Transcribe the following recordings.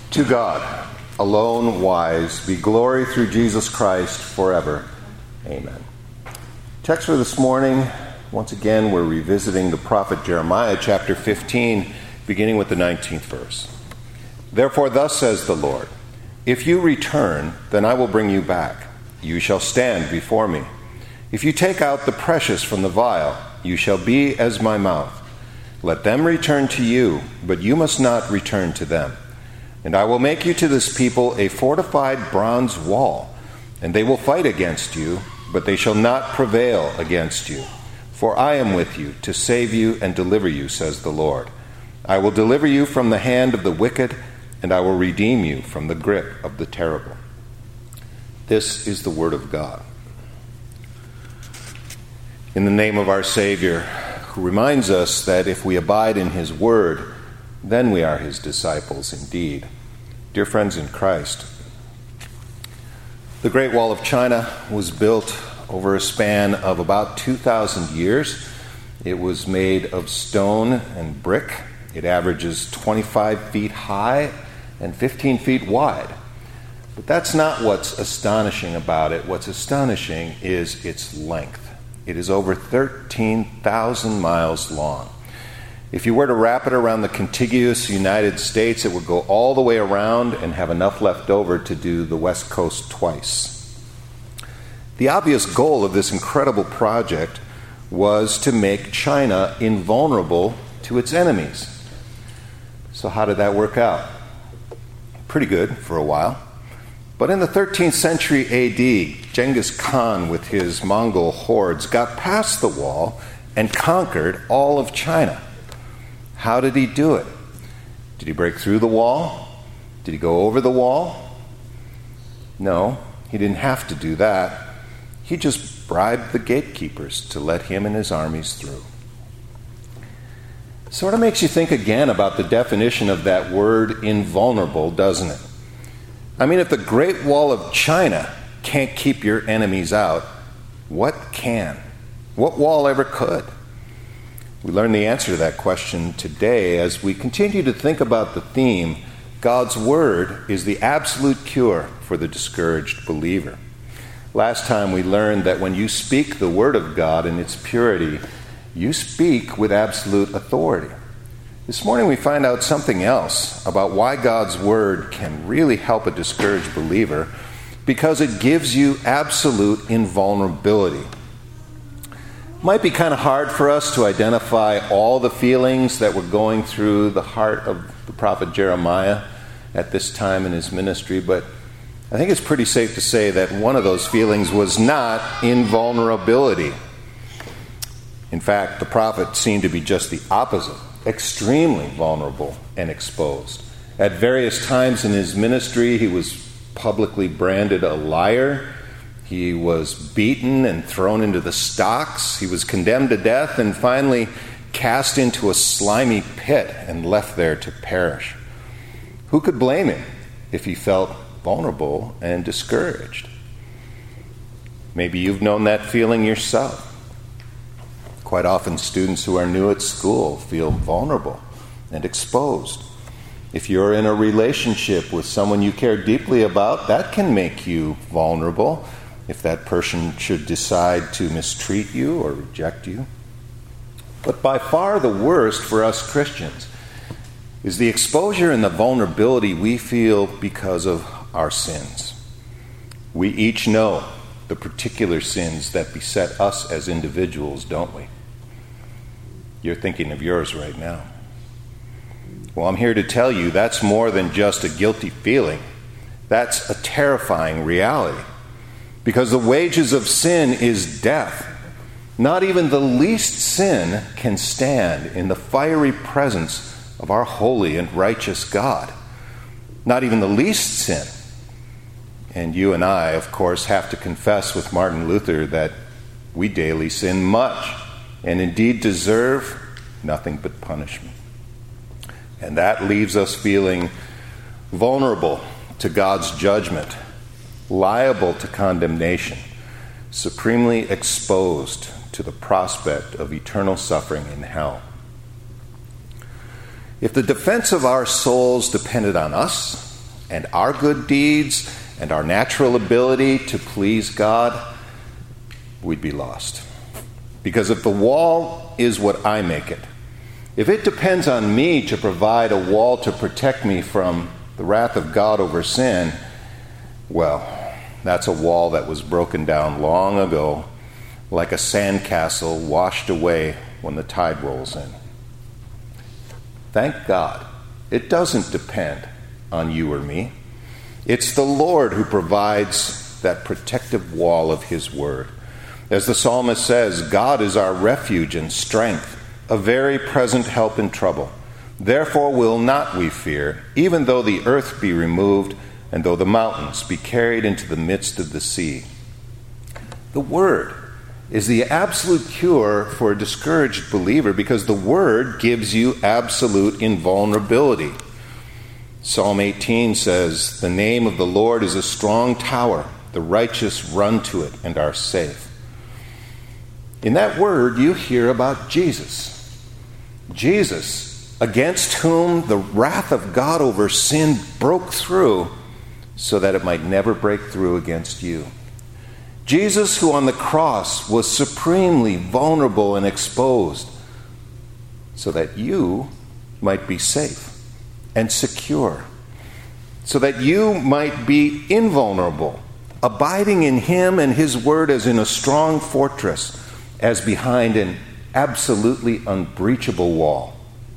To God, alone wise, be glory through Jesus Christ forever. Amen. Text for this morning, once again, we're revisiting the prophet Jeremiah, chapter 15, beginning with the 19th verse. Therefore, thus says the Lord, if you return, then I will bring you back. You shall stand before me. If you take out the precious from the vial, you shall be as my mouth. Let them return to you, but you must not return to them. And I will make you to this people a fortified bronze wall, and they will fight against you, but they shall not prevail against you. For I am with you to save you and deliver you, says the Lord. I will deliver you from the hand of the wicked, and I will redeem you from the grip of the terrible. This is the word of God. In the name of our Savior, who reminds us that if we abide in his word, then we are his disciples indeed. Dear friends in Christ, the Great Wall of China was built over a span of about 2,000 years. It was made of stone and brick. It averages 25 feet high and 15 feet wide. But that's not what's astonishing about it. What's astonishing is its length. It is over 13,000 miles long. If you were to wrap it around the contiguous United States, it would go all the way around and have enough left over to do the West Coast twice. The obvious goal of this incredible project was to make China invulnerable to its enemies. So how did that work out? Pretty good for a while. But in the 13th century A.D., Genghis Khan with his Mongol hordes got past the wall and conquered all of China. How did he do it? Did he break through the wall? Did he go over the wall? No, he didn't have to do that. He just bribed the gatekeepers to let him and his armies through. Sort of makes you think again about the definition of that word invulnerable, doesn't it? I mean, if the Great Wall of China can't keep your enemies out, what can? What wall ever could? We learn the answer to that question today as we continue to think about the theme, God's Word is the absolute cure for the discouraged believer. Last time we learned that when you speak the Word of God in its purity, you speak with absolute authority. This morning we find out something else about why God's Word can really help a discouraged believer, because it gives you absolute invulnerability. It might be kind of hard for us to identify all the feelings that were going through the heart of the prophet Jeremiah at this time in his ministry, but I think it's pretty safe to say that one of those feelings was not invulnerability. In fact, the prophet seemed to be just the opposite, extremely vulnerable and exposed. At various times in his ministry, he was publicly branded a liar. He was beaten and thrown into the stocks. He was condemned to death and finally cast into a slimy pit and left there to perish. Who could blame him if he felt vulnerable and discouraged? Maybe you've known that feeling yourself. Quite often, students who are new at school feel vulnerable and exposed. If you're in a relationship with someone you care deeply about, that can make you vulnerable if that person should decide to mistreat you or reject you. But by far the worst for us Christians is the exposure and the vulnerability we feel because of our sins. We each know the particular sins that beset us as individuals, don't we? You're thinking of yours right now. Well, I'm here to tell you that's more than just a guilty feeling. That's a terrifying reality. Because the wages of sin is death. Not even the least sin can stand in the fiery presence of our holy and righteous God. Not even the least sin. And you and I, of course, have to confess with Martin Luther that we daily sin much and indeed deserve nothing but punishment. And that leaves us feeling vulnerable to God's judgment, liable to condemnation, supremely exposed to the prospect of eternal suffering in hell. If the defense of our souls depended on us, and our good deeds and our natural ability to please God, we'd be lost. Because if the wall is what I make it, if it depends on me to provide a wall to protect me from the wrath of God over sin, well, that's a wall that was broken down long ago, like a sandcastle washed away when the tide rolls in. Thank God, it doesn't depend on you or me. It's the Lord who provides that protective wall of his word. As the psalmist says, God is our refuge and strength, a very present help in trouble. Therefore will not we fear, even though the earth be removed, and though the mountains be carried into the midst of the sea. The Word is the absolute cure for a discouraged believer, because the Word gives you absolute invulnerability. Psalm 18 says, "The name of the Lord is a strong tower. The righteous run to it and are safe." In that word, you hear about Jesus. Jesus, against whom the wrath of God over sin broke through so that it might never break through against you. Jesus, who on the cross was supremely vulnerable and exposed so that you might be safe and secure, so that you might be invulnerable, abiding in him and his word as in a strong fortress, as behind an absolutely unbreachable wall.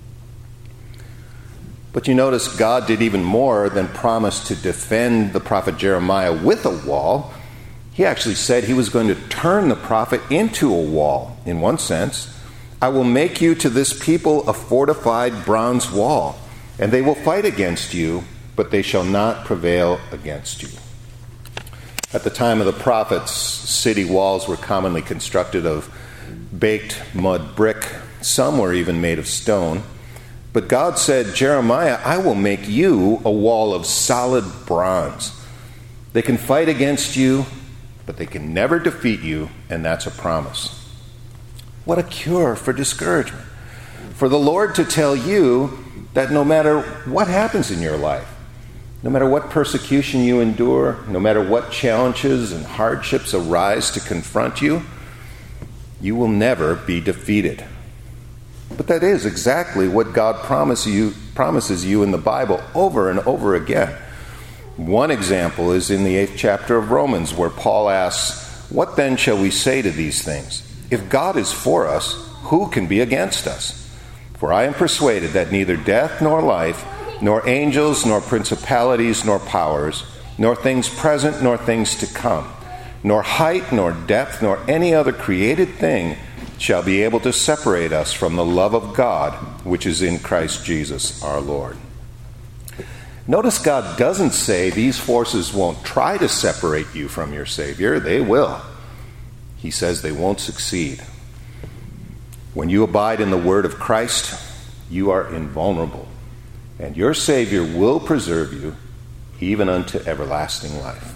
But you notice God did even more than promise to defend the prophet Jeremiah with a wall. He actually said he was going to turn the prophet into a wall, in one sense. "I will make you to this people a fortified bronze wall, and they will fight against you, but they shall not prevail against you." At the time of the prophets, city walls were commonly constructed of baked mud brick. Some were even made of stone. But God said, "Jeremiah, I will make you a wall of solid bronze." They can fight against you, but they can never defeat you, and that's a promise. What a cure for discouragement. For the Lord to tell you that no matter what happens in your life, no matter what persecution you endure, no matter what challenges and hardships arise to confront you, you will never be defeated. But that is exactly what God promises you in the Bible over and over again. One example is in the 8th chapter of Romans, where Paul asks, "What then shall we say to these things? If God is for us, who can be against us? For I am persuaded that neither death nor life, nor angels, nor principalities, nor powers, nor things present, nor things to come, nor height, nor depth, nor any other created thing shall be able to separate us from the love of God, which is in Christ Jesus our Lord." Notice God doesn't say these forces won't try to separate you from your Savior. They will. He says they won't succeed. When you abide in the word of Christ, you are invulnerable, and your Savior will preserve you even unto everlasting life.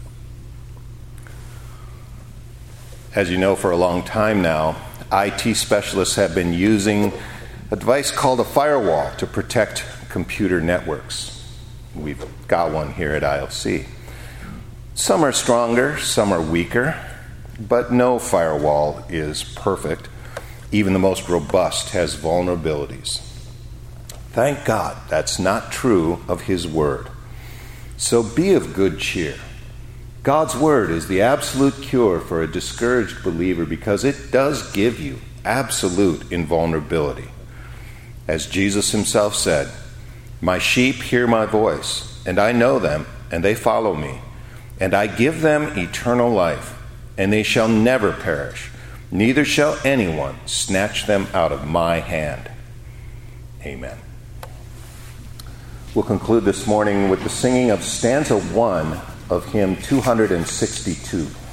As you know, for a long time now, IT specialists have been using a device called a firewall to protect computer networks. We've got one here at ILC. Some are stronger, some are weaker, but no firewall is perfect. Even the most robust has vulnerabilities. Thank God that's not true of His Word. So be of good cheer. God's Word is the absolute cure for a discouraged believer because it does give you absolute invulnerability. As Jesus Himself said, "My sheep hear my voice, and I know them, and they follow me. And I give them eternal life, and they shall never perish, neither shall anyone snatch them out of my hand." Amen. We'll conclude this morning with the singing of stanza 1 of hymn 262.